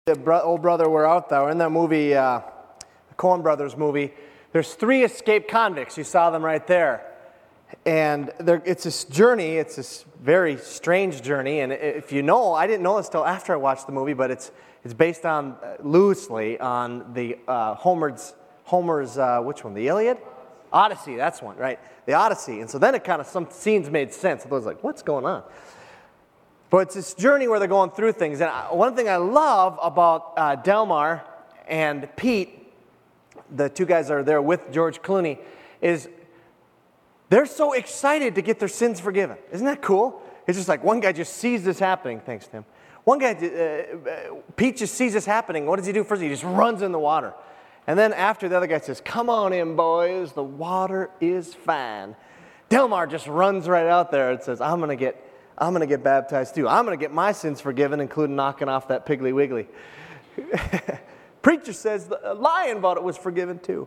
The old brother were out there in that movie, the Coen Brothers movie. There's 3 escaped convicts. You saw them right there. And it's this journey. It's this very strange journey. And if you know, I didn't know this till after I watched the movie, but it's based on loosely on the Homer's which one? The Iliad? Odyssey. That's one, right? The Odyssey. And so then it kind of some scenes made sense. I was like, what's going on? But it's this journey where they're going through things. And one thing I love about Delmar and Pete, the 2 guys that are there with George Clooney, is they're so excited to get their sins forgiven. Isn't that cool? It's just like one guy just sees this happening. Thanks, Tim. One guy, Pete just sees this happening. What does he do first? He just runs in the water. And then after, the other guy says, "Come on in, boys. The water is fine." Delmar just runs right out there and says, I'm going to get baptized too. I'm going to get my sins forgiven, including knocking off that Piggly Wiggly. Preacher says lying about it was forgiven too.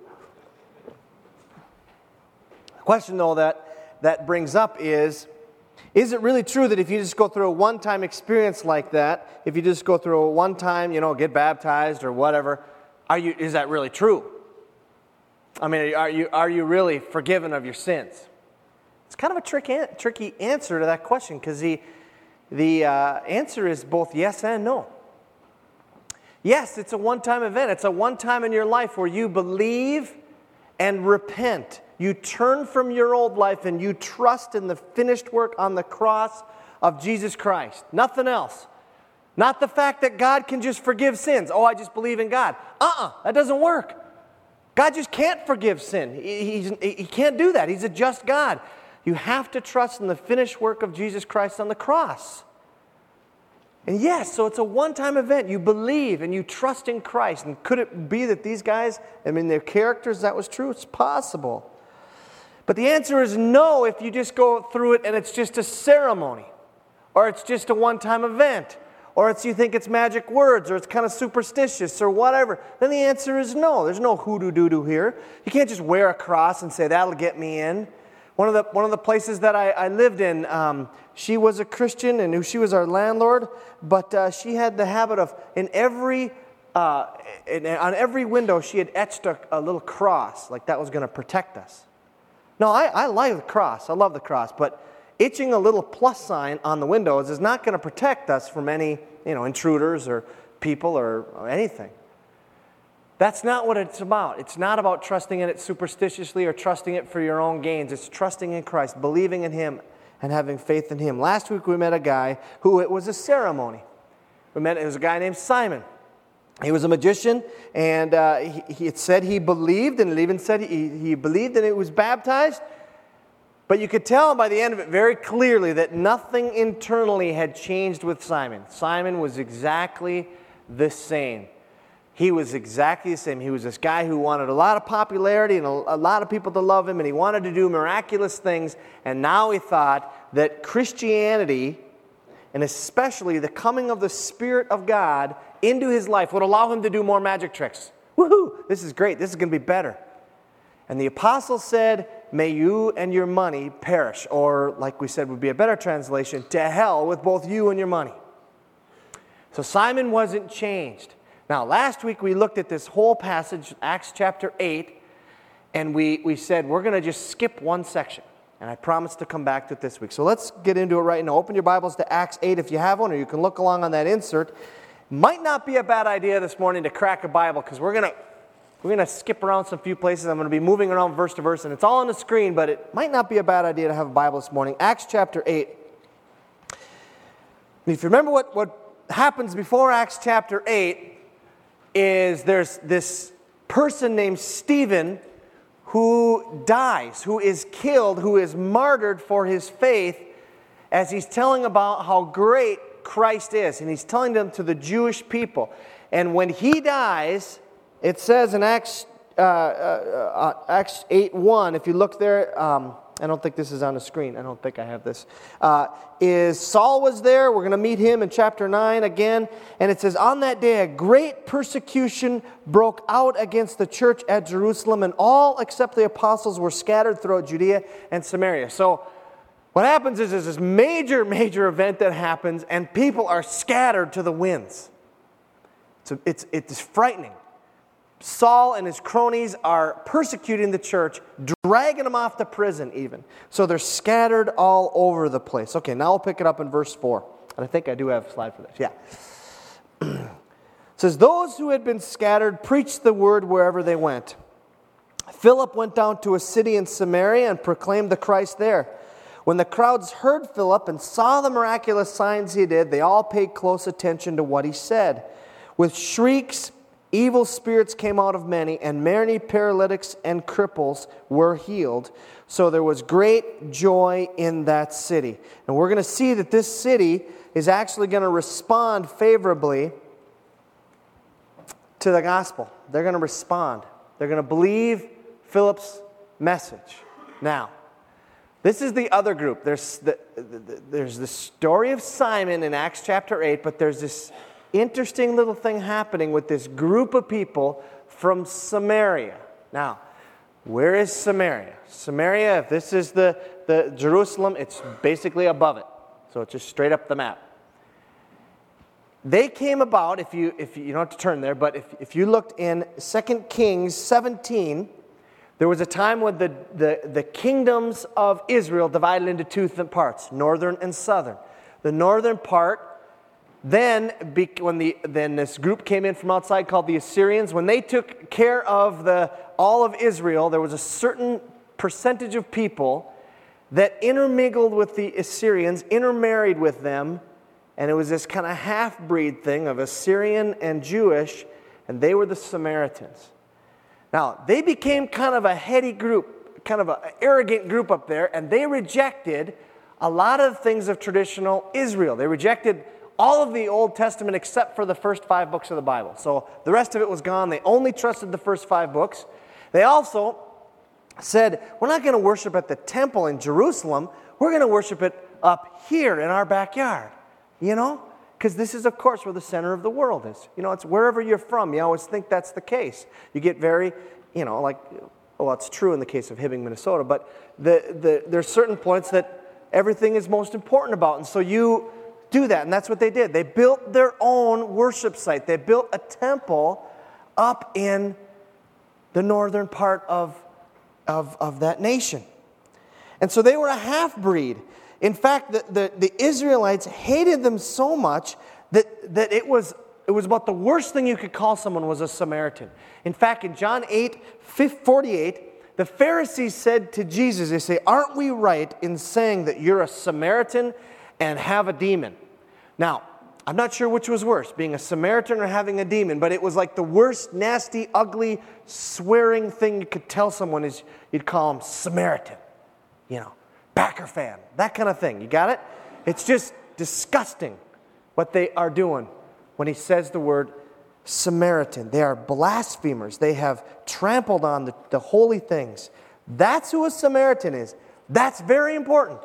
The question, though, that brings up is it really true that if you just go through a one-time experience like that, if you just go through a one-time, get baptized or whatever, is that really true? I mean, are you really forgiven of your sins? It's kind of a tricky answer to that question, because the answer is both yes and no. Yes, it's a one-time event. It's a one-time in your life where you believe and repent. You turn from your old life and you trust in the finished work on the cross of Jesus Christ. Nothing else. Not the fact that God can just forgive sins. Oh, I just believe in God. That doesn't work. God just can't forgive sin. He can't do that. He's a just God. You have to trust in the finished work of Jesus Christ on the cross. And yes, so it's a one-time event. You believe and you trust in Christ. And could it be that these guys, their characters, that was true? It's possible. But the answer is no if you just go through it and it's just a ceremony. Or it's just a one-time event. Or you think it's magic words, or it's kind of superstitious, or whatever. Then the answer is no. There's no hoodoo-doo-doo here. You can't just wear a cross and say, that'll get me in. One of the places that I lived in, she was a Christian, and she was our landlord, but she had the habit of, on every window, she had etched a little cross, like that was going to protect us. No, I like the cross. I love the cross, but itching a little plus sign on the windows is not going to protect us from any, intruders or people or anything. That's not what it's about. It's not about trusting in it superstitiously or trusting it for your own gains. It's trusting in Christ, believing in Him, and having faith in Him. Last week we met a guy who it was a ceremony. It was a guy named Simon. He was a magician, and he said he believed, and it even said he believed and he was baptized. But you could tell by the end of it very clearly that nothing internally had changed with Simon. Simon was exactly the same. He was exactly the same. He was this guy who wanted a lot of popularity and a lot of people to love him, and he wanted to do miraculous things. And now he thought that Christianity, and especially the coming of the Spirit of God into his life, would allow him to do more magic tricks. Woohoo! This is great. This is going to be better. And the apostle said, "May you and your money perish," or like we said would be a better translation, "To hell with both you and your money." So Simon wasn't changed. Now, last week we looked at this whole passage, Acts chapter 8, and we said we're going to just skip one section. And I promised to come back to it this week. So let's get into it right now. Open your Bibles to Acts 8 if you have one, or you can look along on that insert. Might not be a bad idea this morning to crack a Bible, because we're going to skip around some few places. I'm going to be moving around verse to verse, and it's all on the screen, but it might not be a bad idea to have a Bible this morning. Acts chapter 8. If you remember what happens before Acts chapter 8, is there's this person named Stephen who dies, who is killed, who is martyred for his faith, as he's telling about how great Christ is. And he's telling them to the Jewish people. And when he dies, it says in Acts 8:1, if you look there, I don't think this is on the screen. I don't think I have this. Is Saul was there. We're going to meet him in chapter 9 again. And it says, on that day a great persecution broke out against the church at Jerusalem, and all except the apostles were scattered throughout Judea and Samaria. So what happens is there's this major event that happens, and people are scattered to the winds. It's frightening. Saul and his cronies are persecuting the church, dragging them off to prison even. So they're scattered all over the place. Okay, now we'll pick it up in verse 4. And I think I do have a slide for this. Yeah. It says, those who had been scattered preached the word wherever they went. Philip went down to a city in Samaria and proclaimed the Christ there. When the crowds heard Philip and saw the miraculous signs he did, they all paid close attention to what he said. With shrieks, evil spirits came out of many, and many paralytics and cripples were healed. So there was great joy in that city. And we're going to see that this city is actually going to respond favorably to the gospel. They're going to respond. They're going to believe Philip's message. Now, this is the other group. There's the story of Simon in Acts chapter 8, but there's this interesting little thing happening with this group of people from Samaria. Now, where is Samaria? Samaria, if this is the Jerusalem, it's basically above it. So it's just straight up the map. They came about, if you don't have to turn there, but if you looked in 2 Kings 17, there was a time when the kingdoms of Israel divided into two parts, northern and southern. The northern part, then this group came in from outside called the Assyrians. When they took care of all of Israel, there was a certain percentage of people that intermingled with the Assyrians, intermarried with them, and it was this kind of half-breed thing of Assyrian and Jewish, and they were the Samaritans. Now, they became kind of a heady group, kind of an arrogant group up there, and they rejected a lot of things of traditional Israel. They rejected all of the Old Testament except for the first 5 books of the Bible. So the rest of it was gone. They only trusted the first 5 books. They also said, we're not going to worship at the temple in Jerusalem. We're going to worship it up here in our backyard, because this is, of course, where the center of the world is. It's wherever you're from. You always think that's the case. You get very, it's true in the case of Hibbing, Minnesota, but there's certain points that everything is most important about. And so you do that, and that's what they did. They built their own worship site. They built a temple up in the northern part of that nation. And so they were a half-breed. In fact, the Israelites hated them so much that it was about the worst thing you could call someone was a Samaritan. In fact, in John 8:48, the Pharisees said to Jesus, they say, aren't we right in saying that you're a Samaritan and have a demon? Now, I'm not sure which was worse, being a Samaritan or having a demon, but it was like the worst, nasty, ugly, swearing thing you could tell someone is you'd call them Samaritan, Packer fan, that kind of thing. You got it? It's just disgusting what they are doing when he says the word Samaritan. They are blasphemers. They have trampled on the holy things. That's who a Samaritan is. That's very important.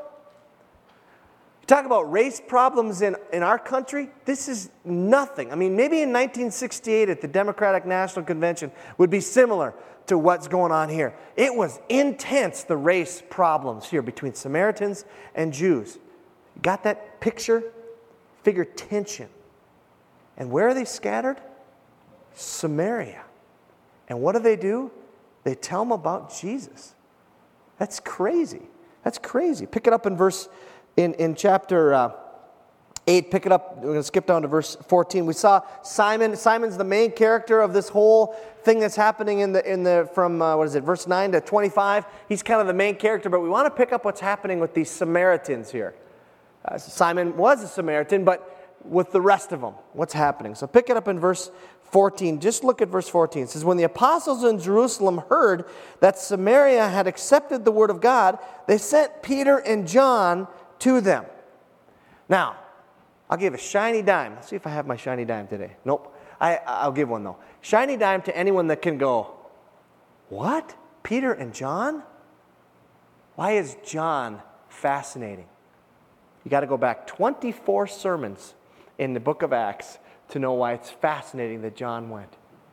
Talk about race problems in our country, this is nothing. I mean, maybe in 1968 at the Democratic National Convention would be similar to what's going on here. It was intense, the race problems here between Samaritans and Jews. Got that picture? Figure tension. And where are they scattered? Samaria. And what do? They tell them about Jesus. That's crazy. That's crazy. Pick it up in in chapter 8, pick it up. We're going to skip down to verse 14. We saw Simon. Simon's the main character of this whole thing that's happening from verse 9 to 25. He's kind of the main character, but we want to pick up what's happening with these Samaritans here. Simon was a Samaritan, but with the rest of them, what's happening? So pick it up in verse 14. Just look at verse 14. It says, when the apostles in Jerusalem heard that Samaria had accepted the word of God, they sent Peter and John to them. Now, I'll give a shiny dime. Let's see if I have my shiny dime today. Nope. I'll give one, though. Shiny dime to anyone that can go, what? Peter and John? Why is John fascinating? You got to go back 24 sermons in the book of Acts to know why it's fascinating that John went.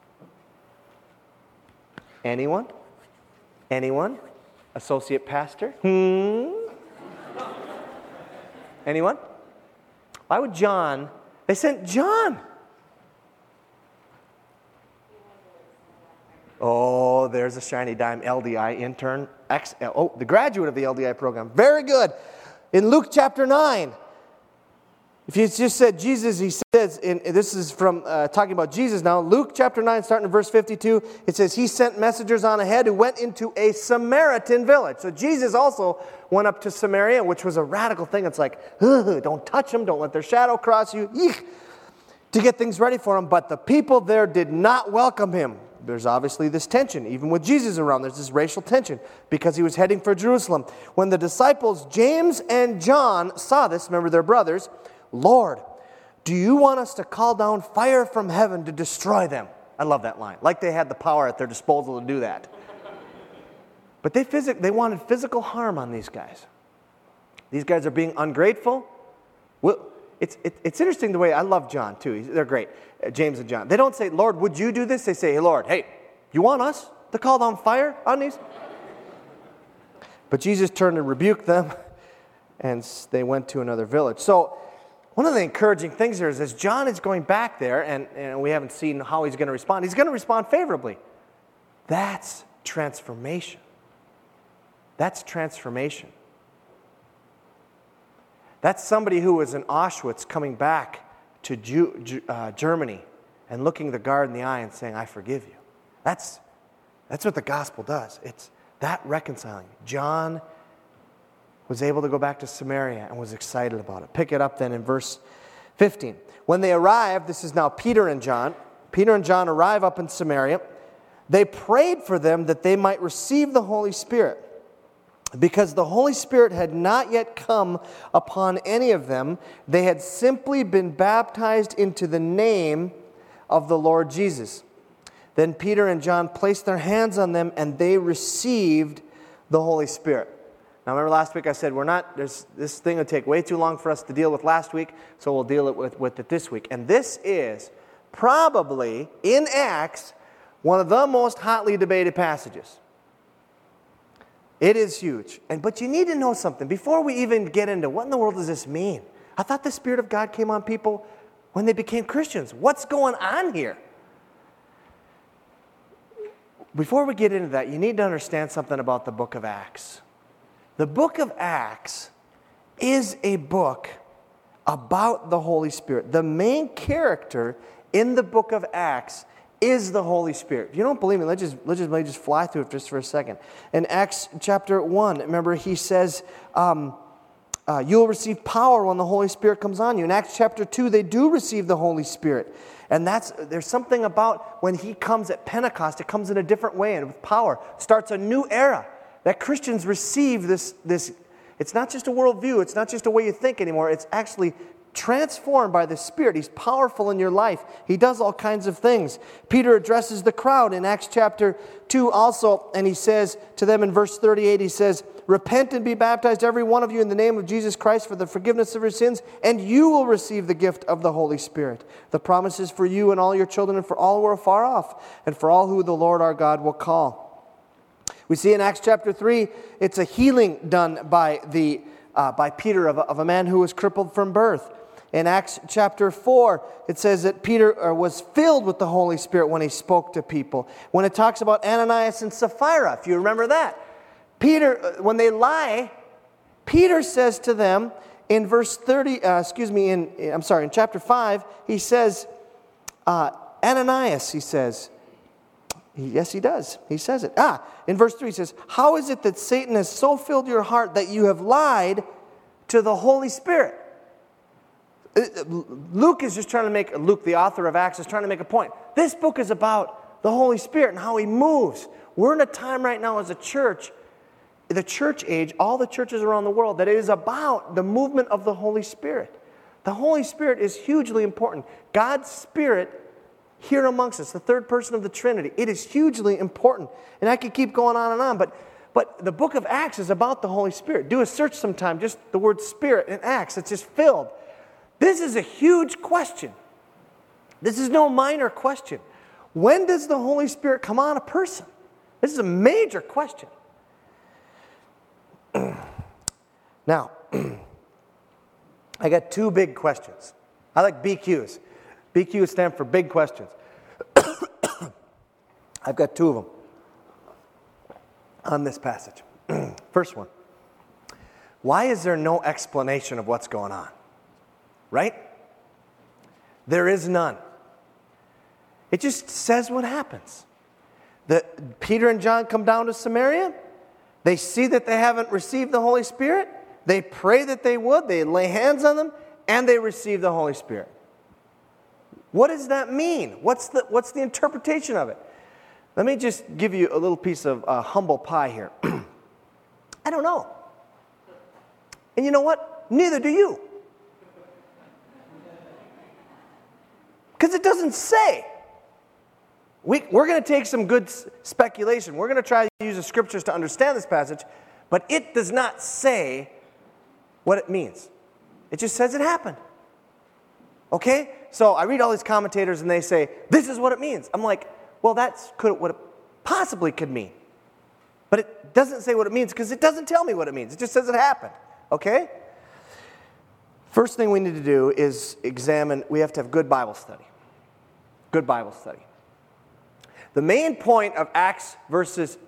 Anyone? Anyone? Associate pastor? Anyone? Why would John? They sent John. Oh, there's a shiny dime LDI intern. The graduate of the LDI program. Very good. In Luke chapter 9, if you just said Jesus, he says, this is from talking about Jesus now. Luke chapter 9, starting in verse 52, it says, he sent messengers on ahead who went into a Samaritan village. So Jesus also went up to Samaria, which was a radical thing. It's like, ugh, don't touch them, don't let their shadow cross you, eek, to get things ready for him. But the people there did not welcome him. There's obviously this tension, even with Jesus around. There's this racial tension because he was heading for Jerusalem. When the disciples, James and John, saw this, remember their brothers, Lord, do you want us to call down fire from heaven to destroy them? I love that line. Like they had the power at their disposal to do that. But they wanted physical harm on these guys. These guys are being ungrateful. Well, it's interesting the way, I love John too. They're great, James and John. They don't say, Lord, would you do this? They say, hey, Lord, hey, you want us to call down fire on these? But Jesus turned and rebuked them, and they went to another village. So one of the encouraging things here is as John is going back there, and we haven't seen how he's going to respond, he's going to respond favorably. That's transformation. That's transformation. That's somebody who was in Auschwitz coming back to Germany and looking the guard in the eye and saying, I forgive you. That's what the gospel does. It's that reconciling. John was able to go back to Samaria and was excited about it. Pick it up then in verse 15. When they arrived, this is now Peter and John. Peter and John arrive up in Samaria. They prayed for them that they might receive the Holy Spirit, because the Holy Spirit had not yet come upon any of them. They had simply been baptized into the name of the Lord Jesus. Then Peter and John placed their hands on them, and they received the Holy Spirit. Now, remember last week I said this thing would take way too long for us to deal with last week, so we'll deal with it this week. And this is probably, in Acts, one of the most hotly debated passages. It is huge. But you need to know something. Before we even get into what in the world does this mean? I thought the Spirit of God came on people when they became Christians. What's going on here? Before we get into that, you need to understand something about the book of Acts. The book of Acts is a book about the Holy Spirit. The main character in the book of Acts is the Holy Spirit. If you don't believe me, let me just fly through it just for a second. In Acts chapter 1, remember he says, you'll receive power when the Holy Spirit comes on you. In Acts chapter 2, they do receive the Holy Spirit. And there's something about when he comes at Pentecost, it comes in a different way and with power. Starts a new era that Christians receive this. It's not just a worldview. It's not just a way you think anymore. It's actually transformed by the Spirit. He's powerful in your life. He does all kinds of things. Peter addresses the crowd in Acts chapter 2 also, and he says to them in verse 38, he says, repent and be baptized, every one of you, in the name of Jesus Christ for the forgiveness of your sins, and you will receive the gift of the Holy Spirit. The promise is for you and all your children and for all who are far off, and for all who the Lord our God will call. We see in Acts chapter 3, it's a healing done by Peter of a man who was crippled from birth. In Acts chapter 4, it says that Peter was filled with the Holy Spirit when he spoke to people. When it talks about Ananias and Sapphira, if you remember that, Peter, when they lie, Peter says to them in verse 30, in chapter 5, he says, Ananias, he says, yes, he does. He says it. In verse 3, he says, how is it that Satan has so filled your heart that you have lied to the Holy Spirit? Luke, the author of Acts, is trying to make a point. This book is about the Holy Spirit and how he moves. We're in a time right now as a church, the church age, all the churches around the world, that it is about the movement of the Holy Spirit. The Holy Spirit is hugely important. God's Spirit here amongst us, the third person of the Trinity, it is hugely important. And I could keep going on, but the book of Acts is about the Holy Spirit. Do a search sometime, just the word Spirit in Acts, it's just filled. This is a huge question. This is no minor question. When does the Holy Spirit come on a person? This is a major question. Now, I got two big questions. I like BQs. BQs stand for big questions. I've got two of them on this passage. First one. Why is there no explanation of what's going on? Right? There is none. It just says what happens. Peter and John come down to Samaria. They see that they haven't received the Holy Spirit. They pray that they would. They lay hands on them, and they receive the Holy Spirit. What does that mean? What's the interpretation of it? Let me just give you a little piece of humble pie here. I don't know. And you know what? Neither do you. Because it doesn't say. We're going to take some good speculation. We're going to try to use the scriptures to understand this passage, but it does not say what it means. It just says it happened. Okay? So I read all these commentators and they say, this is what it means. I'm like, well, that's what it possibly could mean. But it doesn't say what it means because it doesn't tell me what it means. It just says it happened. Okay? First thing we need to do is examine, we have to have good Bible study. Good Bible study. The main point of Acts verses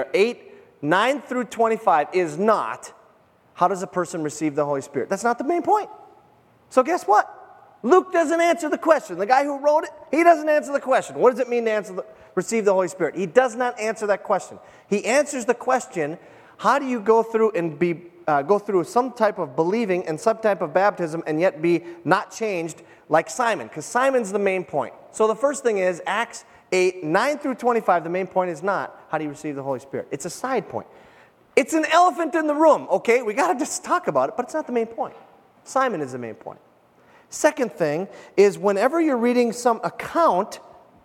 9 through 25 is not, how does a person receive the Holy Spirit? That's not the main point. So guess what? Luke doesn't answer the question. The guy who wrote it, he doesn't answer the question. What does it mean to receive the Holy Spirit? He does not answer that question. He answers the question, how do you go through and go through some type of believing and some type of baptism and yet be not changed like Simon? Because Simon's the main point. So the first thing is, Acts 8, 9 through 25, the main point is not, how do you receive the Holy Spirit? It's a side point. It's an elephant in the room, okay? We got to just talk about it, but it's not the main point. Simon is the main point. Second thing is, whenever you're reading some account,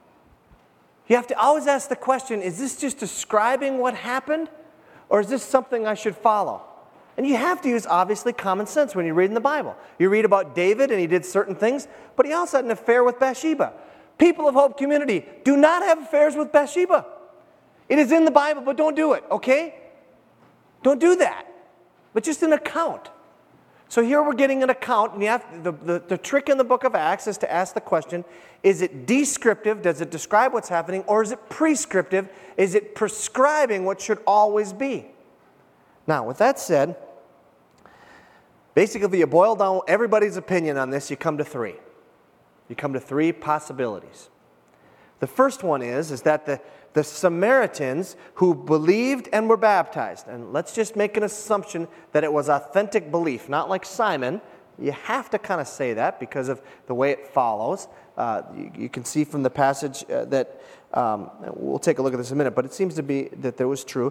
you have to always ask the question, is this just describing what happened, or is this something I should follow? And you have to use, obviously, common sense when you're reading the Bible. You read about David, and he did certain things, but he also had an affair with Bathsheba. People of Hope Community, do not have affairs with Bathsheba. It is in the Bible, but don't do it, okay? Don't do that. But just an account. So here we're getting an account, and you have the trick in the book of Acts is to ask the question, is it descriptive, does it describe what's happening, or is it prescriptive, is it prescribing what should always be? Now, with that said, basically if you boil down everybody's opinion on this, you come to three. You come to three possibilities. The first one is that the Samaritans who believed and were baptized, and let's just make an assumption that it was authentic belief, not like Simon. You have to kind of say that because of the way it follows. You can see from the passage that, we'll take a look at this in a minute, but it seems to be that there was true.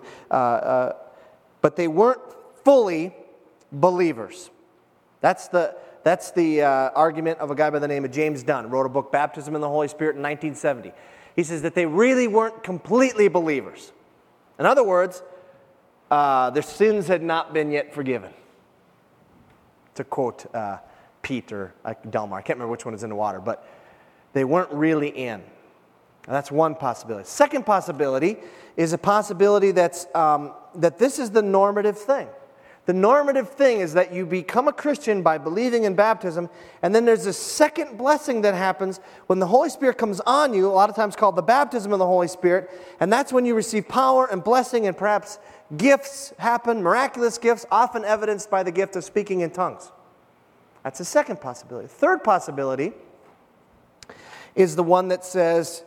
But they weren't fully believers. That's the argument of a guy by the name of James Dunn, wrote a book, Baptism in the Holy Spirit, in 1970. He says that they really weren't completely believers. In other words, their sins had not been yet forgiven. To quote Pete or Delmar, I can't remember which one is in the water, but they weren't really in. Now, that's one possibility. Second possibility is a possibility that this is the normative thing. The normative thing is that you become a Christian by believing in baptism, and then there's a second blessing that happens when the Holy Spirit comes on you, a lot of times called the baptism of the Holy Spirit, and that's when you receive power and blessing, and perhaps gifts happen, miraculous gifts, often evidenced by the gift of speaking in tongues. That's the second possibility. Third possibility is the one that says,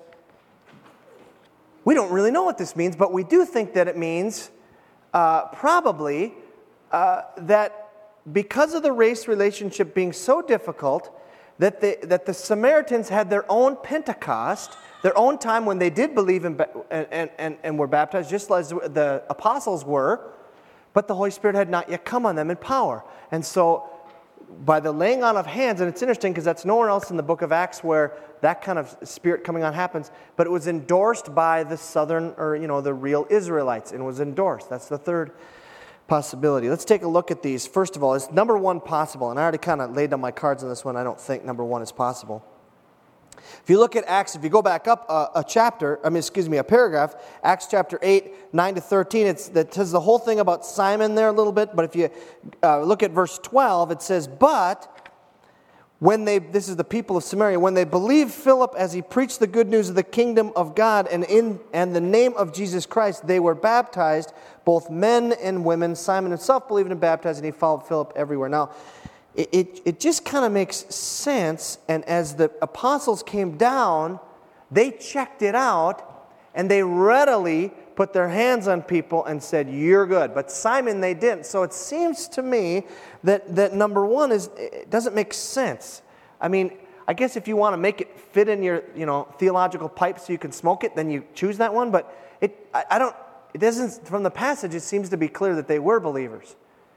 we don't really know what this means, but we do think that it means probably that because of the race relationship being so difficult, that the Samaritans had their own Pentecost, their own time when they did believe and were baptized, just as the apostles were, but the Holy Spirit had not yet come on them in power. And so by the laying on of hands, and it's interesting because that's nowhere else in the book of Acts where that kind of Spirit coming on happens, but it was endorsed by the southern, or the real Israelites, and was endorsed. That's the third possibility. Let's take a look at these. First of all, is number one possible? And I already kind of laid down my cards on this one. I don't think number one is possible. If you look at Acts, if you go back up a paragraph, Acts chapter 8, 9 to 13, that says the whole thing about Simon there a little bit. But if you look at verse 12, it says, but this is the people of Samaria, when they believed Philip as he preached the good news of the kingdom of God and the name of Jesus Christ, they were baptized, both men and women. Simon himself believed and baptized, and he followed Philip everywhere. Now, it just kind of makes sense, and as the apostles came down, they checked it out, and they readily put their hands on people and said, you're good. But Simon, they didn't. So it seems to me that number one it doesn't make sense. I mean, I guess if you want to make it fit in your theological pipe so you can smoke it, then you choose that one. But it doesn't, from the passage, it seems to be clear that they were believers.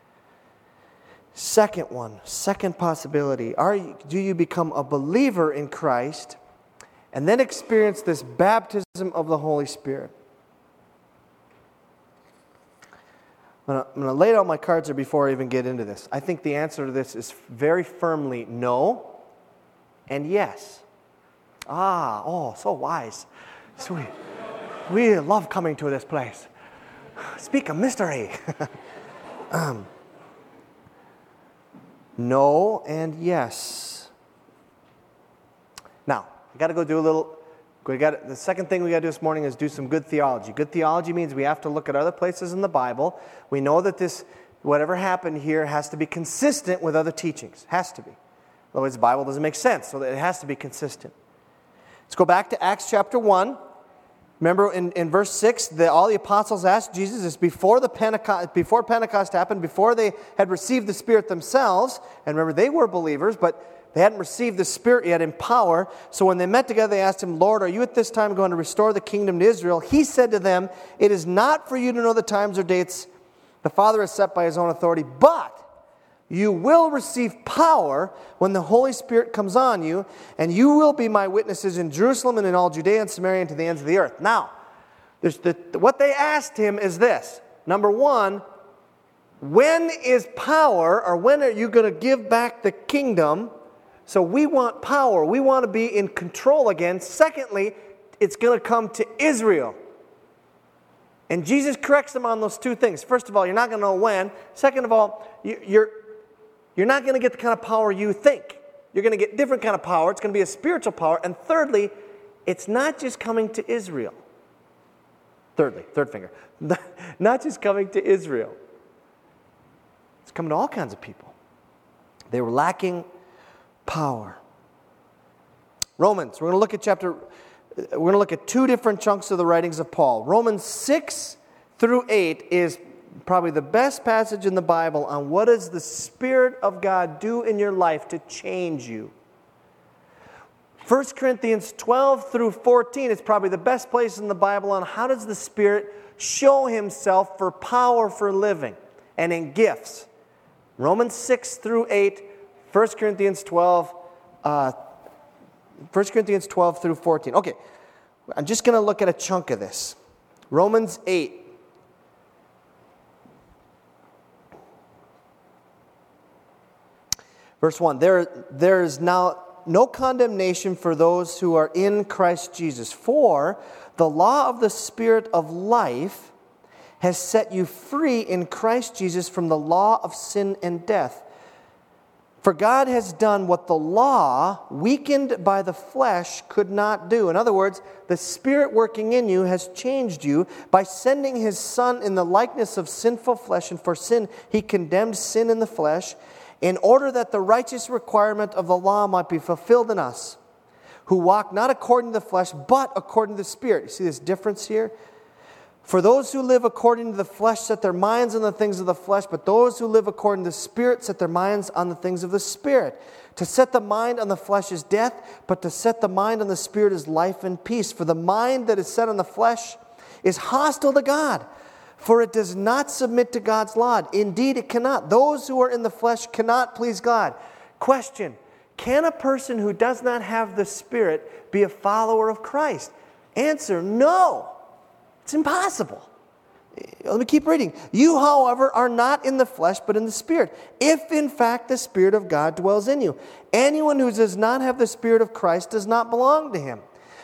Second possibility, do you become a believer in Christ and then experience this baptism of the Holy Spirit? I'm going to lay out my cards here before I even get into this. I think the answer to this is very firmly no and yes. So wise. Sweet. We love coming to this place. Speak of mystery. No and yes. Now, I got to go do a little. The second thing we got to do this morning is do some good theology. Good theology means we have to look at other places in the Bible. We know that whatever happened here has to be consistent with other teachings. Has to be. Otherwise, the Bible doesn't make sense, so it has to be consistent. Let's go back to Acts chapter 1. Remember in verse 6, all the apostles asked Jesus, this before Pentecost happened, before they had received the Spirit themselves. And remember, they were believers, but they hadn't received the Spirit yet in power. So when they met together, they asked him, Lord, are you at this time going to restore the kingdom to Israel? He said to them, it is not for you to know the times or dates the Father has set by his own authority, but you will receive power when the Holy Spirit comes on you, and you will be my witnesses in Jerusalem and in all Judea and Samaria and to the ends of the earth. Now, what they asked him is this. Number one, when is power, or when are you going to give back the kingdom? So we want power. We want to be in control again. Secondly, it's going to come to Israel. And Jesus corrects them on those two things. First of all, you're not going to know when. Second of all, you're not going to get the kind of power you think. You're going to get different kind of power. It's going to be a spiritual power. And thirdly, it's not just coming to Israel. Third finger. Not just coming to Israel. It's coming to all kinds of people. They were lacking power. Romans. We're going to look at two different chunks of the writings of Paul. Romans 6 through 8 is probably the best passage in the Bible on what does the Spirit of God do in your life to change you. 1 Corinthians 12 through 14 is probably the best place in the Bible on how does the Spirit show himself for power for living and in gifts. Romans 6 through 8, 1 Corinthians 12 through 14. Okay, I'm just going to look at a chunk of this. Romans 8. Verse 1, there is now no condemnation for those who are in Christ Jesus. For the law of the Spirit of life has set you free in Christ Jesus from the law of sin and death. For God has done what the law, weakened by the flesh, could not do. In other words, the Spirit working in you has changed you by sending His Son in the likeness of sinful flesh. And for sin, He condemned sin in the flesh, in order that the righteous requirement of the law might be fulfilled in us, who walk not according to the flesh, but according to the Spirit. You see this difference here? For those who live according to the flesh set their minds on the things of the flesh, but those who live according to the Spirit set their minds on the things of the Spirit. To set the mind on the flesh is death, but to set the mind on the Spirit is life and peace. For the mind that is set on the flesh is hostile to God, for it does not submit to God's law. Indeed, it cannot. Those who are in the flesh cannot please God. Question, can a person who does not have the Spirit be a follower of Christ? Answer, no. It's impossible. Let me keep reading. You, however, are not in the flesh, but in the Spirit, if in fact the Spirit of God dwells in you. Anyone who does not have the Spirit of Christ does not belong to Him.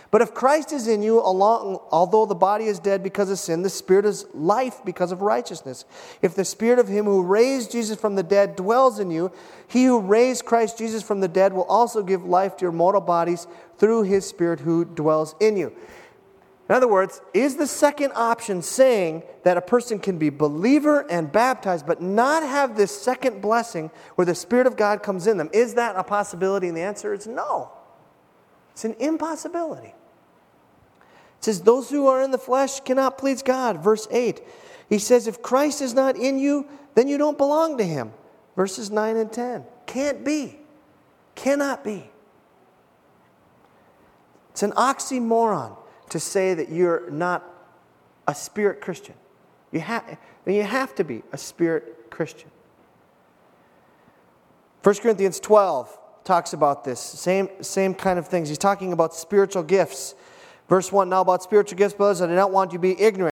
But if Christ is in you, although the body is dead because of sin, the Spirit is life because of righteousness. If the Spirit of Him who raised Jesus from the dead dwells in you, He who raised Christ Jesus from the dead will also give life to your mortal bodies through His Spirit who dwells in you. In other words, is the second option saying that a person can be believer and baptized but not have this second blessing where the Spirit of God comes in them? Is that a possibility? And the answer is no. It's an impossibility. It says, those who are in the flesh cannot please God. Verse 8. He says, if Christ is not in you, then you don't belong to Him. Verses 9 and 10. Can't be. Cannot be. It's an oxymoron to say that you're not a spirit Christian. You have to be a spirit Christian. 1 Corinthians 12 talks about this. Same kind of things. He's talking about spiritual gifts. Verse 1, now about spiritual gifts, brothers, I do not want you to be ignorant.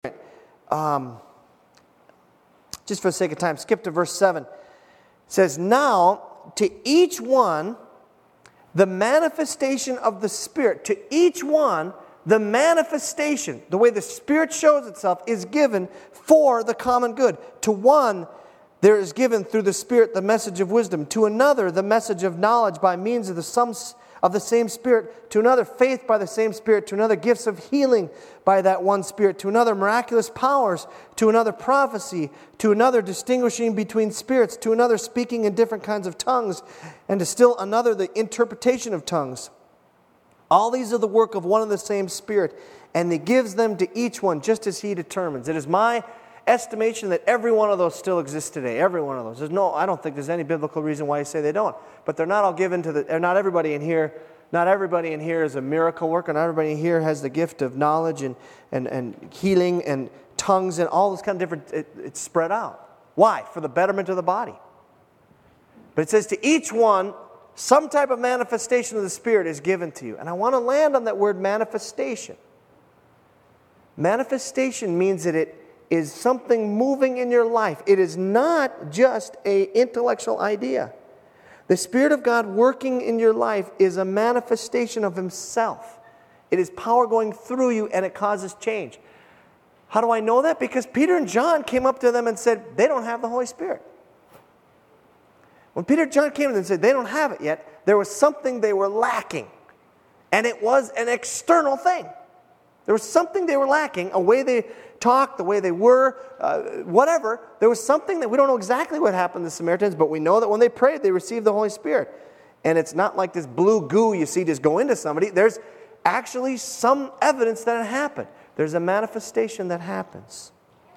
Just for the sake of time, skip to verse 7. It says, now to each one, the manifestation of the Spirit. To each one, the manifestation, the way the Spirit shows itself, is given for the common good. To one, there is given through the Spirit the message of wisdom. To another, the message of knowledge by means of the same Spirit. To another, faith by the same Spirit. To another, gifts of healing by that one Spirit. To another, miraculous powers. To another, prophecy. To another, distinguishing between spirits. To another, speaking in different kinds of tongues. And to still another, the interpretation of tongues. All these are the work of one and the same Spirit, and He gives them to each one just as He determines. It is my estimation that every one of those still exists today. Every one of those. I don't think there's any biblical reason why you say they don't. But they're not all given to not everybody in here. Not everybody in here is a miracle worker. Not everybody in here has the gift of knowledge and healing and tongues and all this kind of different. It's spread out. Why? For the betterment of the body. But it says to each one, some type of manifestation of the Spirit is given to you. And I want to land on that word manifestation. Manifestation means that it is something moving in your life. It is not just an intellectual idea. The Spirit of God working in your life is a manifestation of Himself. It is power going through you and it causes change. How do I know that? Because Peter and John came up to them and said, they don't have the Holy Spirit. When Peter and John came to them and said, they don't have it yet, there was something they were lacking. And it was an external thing. There was something they were lacking, a way they talked, the way they were, whatever. There was something that we don't know exactly what happened to the Samaritans, but we know that when they prayed, they received the Holy Spirit. And it's not like this blue goo you see just go into somebody. There's actually some evidence that it happened. There's a manifestation that happens.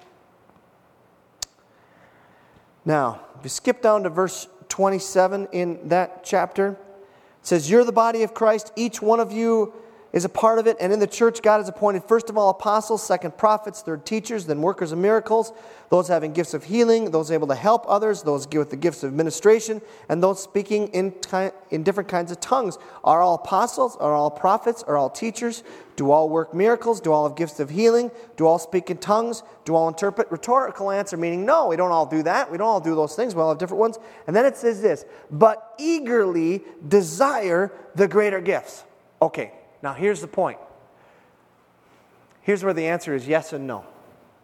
Now, if you skip down to verse 27 in that chapter, it says, you're the body of Christ, each one of you is a part of it, and in the church God has appointed first of all apostles, second prophets, third teachers, then workers of miracles, those having gifts of healing, those able to help others, those with the gifts of administration, and those speaking in different kinds of tongues. Are all apostles? Are all prophets? Are all teachers? Do all work miracles? Do all have gifts of healing? Do all speak in tongues? Do all interpret? Rhetorical answer meaning no, we don't all do that. We don't all do those things. We all have different ones. And then it says this, but eagerly desire the greater gifts. Okay. Now, here's the point. Here's where the answer is yes and no.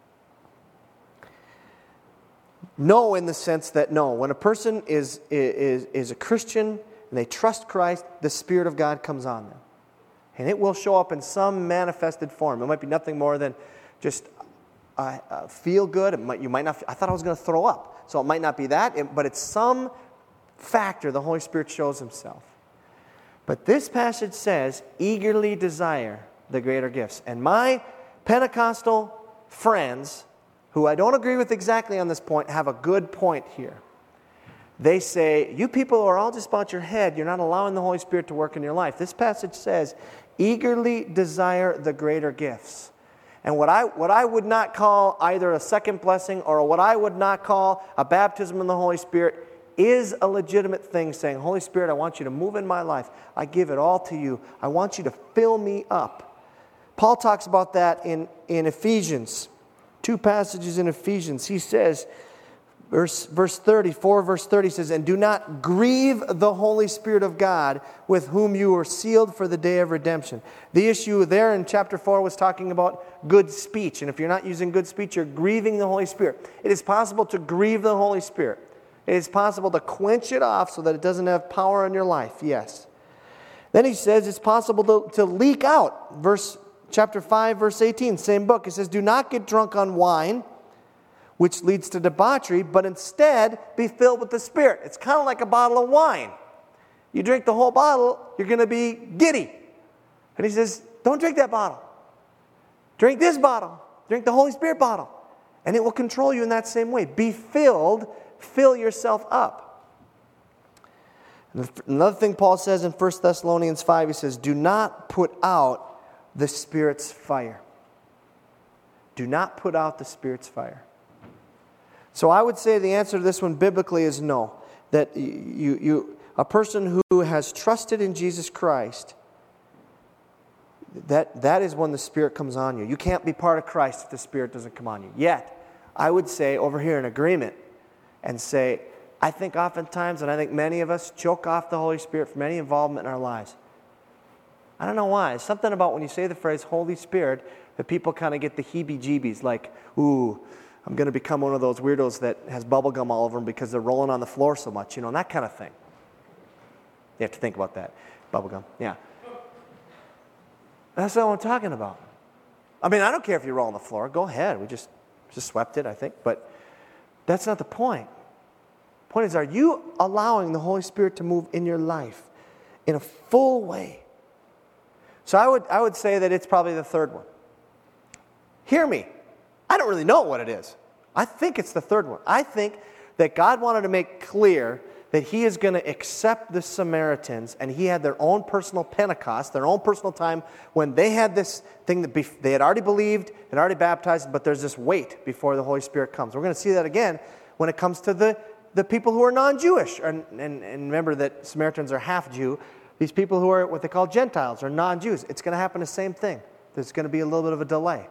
No in the sense that no. When a person is a Christian and they trust Christ, the Spirit of God comes on them. And it will show up in some manifested form. It might be nothing more than just feel good. You might not. I thought I was going to throw up. So it might not be that, but it's some factor the Holy Spirit shows Himself. But this passage says, eagerly desire the greater gifts. And my Pentecostal friends, who I don't agree with exactly on this point, have a good point here. They say, you people are all just about your head. You're not allowing the Holy Spirit to work in your life. This passage says, eagerly desire the greater gifts. And what I would not call either a second blessing or what I would not call a baptism in the Holy Spirit is a legitimate thing, saying, Holy Spirit, I want you to move in my life. I give it all to you. I want you to fill me up. Paul talks about that in Ephesians. 2 passages in Ephesians. He says, Verse 30, 4 verse 30 says, and do not grieve the Holy Spirit of God, with whom you were sealed for the day of redemption. The issue there in chapter 4 was talking about good speech. And if you're not using good speech, you're grieving the Holy Spirit. It is possible to grieve the Holy Spirit. It is possible to quench it off so that it doesn't have power in your life. Yes. Then he says it's possible to leak out. Chapter 5, verse 18, same book. It says, do not get drunk on wine, which leads to debauchery, but instead be filled with the Spirit. It's kind of like a bottle of wine. You drink the whole bottle, you're going to be giddy. And he says, don't drink that bottle. Drink this bottle. Drink the Holy Spirit bottle. And it will control you in that same way. Be filled. Fill yourself up. And another thing Paul says in 1 Thessalonians 5, he says, do not put out the Spirit's fire. Do not put out the Spirit's fire. So I would say the answer to this one biblically is no. That a person who has trusted in Jesus Christ, that is when the Spirit comes on you. You can't be part of Christ if the Spirit doesn't come on you. Yet, I would say over here in agreement and say, I think oftentimes, and I think many of us choke off the Holy Spirit from any involvement in our lives. I don't know why. It's something about when you say the phrase Holy Spirit that people kind of get the heebie-jeebies, like, ooh, I'm going to become one of those weirdos that has bubble gum all over them because they're rolling on the floor so much, and that kind of thing. You have to think about that. Bubble gum, yeah. That's not what I'm talking about. I mean, I don't care if you roll on the floor. Go ahead. We just swept it, I think. But that's not the point. The point is, are you allowing the Holy Spirit to move in your life in a full way? So I would say that it's probably the third one. Hear me. I don't really know what it is. I think it's the third one. I think that God wanted to make clear that He is going to accept the Samaritans, and He had their own personal Pentecost, their own personal time when they had this thing that they had already believed, had already baptized, but there's this wait before the Holy Spirit comes. We're going to see that again when it comes to the people who are non-Jewish. And remember that Samaritans are half Jew. These people who are what they call Gentiles or non-Jews. It's going to happen the same thing. There's going to be a little bit of a delay.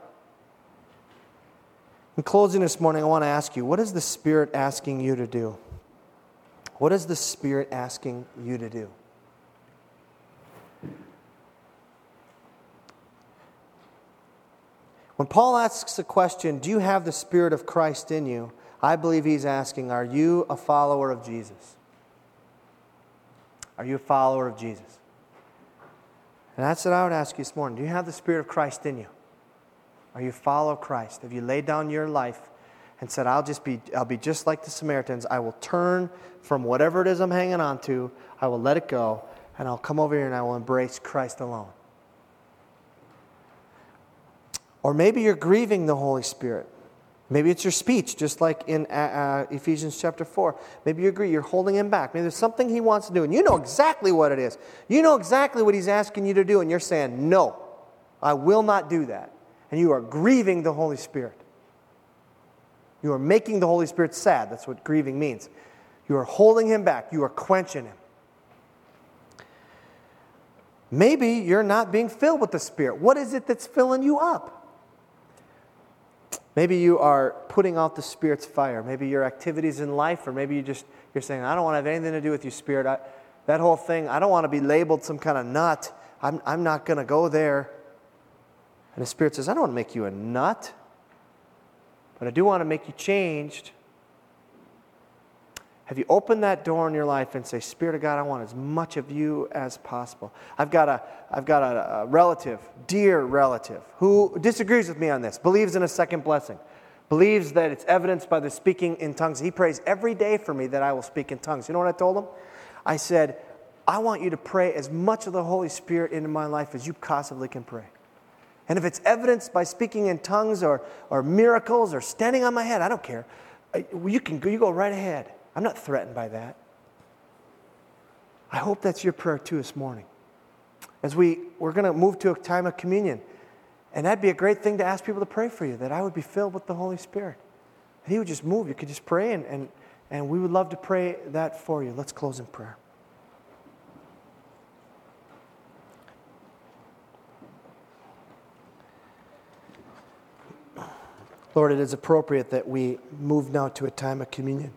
In closing this morning, I want to ask you, what is the Spirit asking you to do? What is the Spirit asking you to do? When Paul asks the question, do you have the Spirit of Christ in you? I believe he's asking, are you a follower of Jesus? Are you a follower of Jesus? And that's what I would ask you this morning. Do you have the Spirit of Christ in you? Are you a follower of Christ? Have you laid down your life and said, I'll be just like the Samaritans. I will turn from whatever it is I'm hanging on to. I will let it go, and I'll come over here and I will embrace Christ alone. Or maybe you're grieving the Holy Spirit. Maybe it's your speech, just like in Ephesians chapter 4. Maybe you're holding Him back. Maybe there's something He wants to do, and you know exactly what it is. You know exactly what He's asking you to do, and you're saying, no, I will not do that. And you are grieving the Holy Spirit. You are making the Holy Spirit sad. That's what grieving means. You are holding Him back. You are quenching Him. Maybe you're not being filled with the Spirit. What is it that's filling you up? Maybe you are putting out the Spirit's fire. Maybe your activities in life, or maybe you're saying, I don't want to have anything to do with you, Spirit. That whole thing, I don't want to be labeled some kind of nut. I'm not going to go there. And the Spirit says, I don't want to make you a nut, but I do want to make you changed. Have you opened that door in your life and say, Spirit of God, I want as much of you as possible? I've got a relative, dear relative, who disagrees with me on this, believes in a second blessing, believes that it's evidenced by the speaking in tongues. He prays every day for me that I will speak in tongues. You know what I told him? I said, I want you to pray as much of the Holy Spirit into my life as you possibly can pray. And if it's evidenced by speaking in tongues or miracles or standing on my head, I don't care. You go right ahead. I'm not threatened by that. I hope that's your prayer too this morning. As we're going to move to a time of communion. And that'd be a great thing to ask people to pray for you, that I would be filled with the Holy Spirit. And He would just move. You could just pray, and we would love to pray that for you. Let's close in prayer. Lord, it is appropriate that we move now to a time of communion.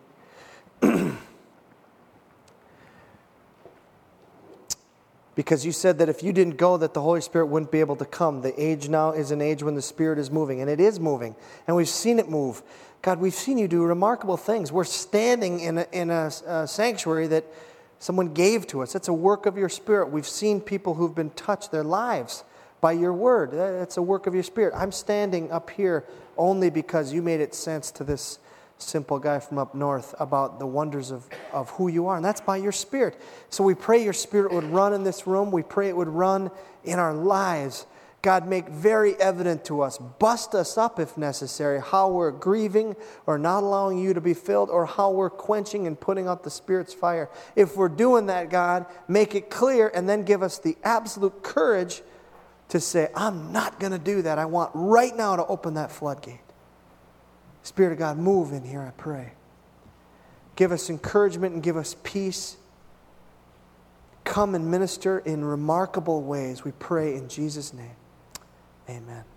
Because you said that if you didn't go, that the Holy Spirit wouldn't be able to come. The age now is an age when the Spirit is moving, and it is moving, and we've seen it move. God, we've seen you do remarkable things. We're standing in a sanctuary that someone gave to us. It's a work of your Spirit. We've seen people who've been touched, their lives, by your word. It's a work of your Spirit. I'm standing up here only because you made it sense to this simple guy from up north about the wonders of who you are, and that's by your Spirit. So we pray your Spirit would run in this room. We pray it would run in our lives. God, make very evident to us, bust us up if necessary, how we're grieving or not allowing you to be filled, or how we're quenching and putting out the Spirit's fire. If we're doing that, God, make it clear, and then give us the absolute courage to say, I'm not going to do that. I want right now to open that floodgate. Spirit of God, move in here, I pray. Give us encouragement and give us peace. Come and minister in remarkable ways. We pray in Jesus' name. Amen.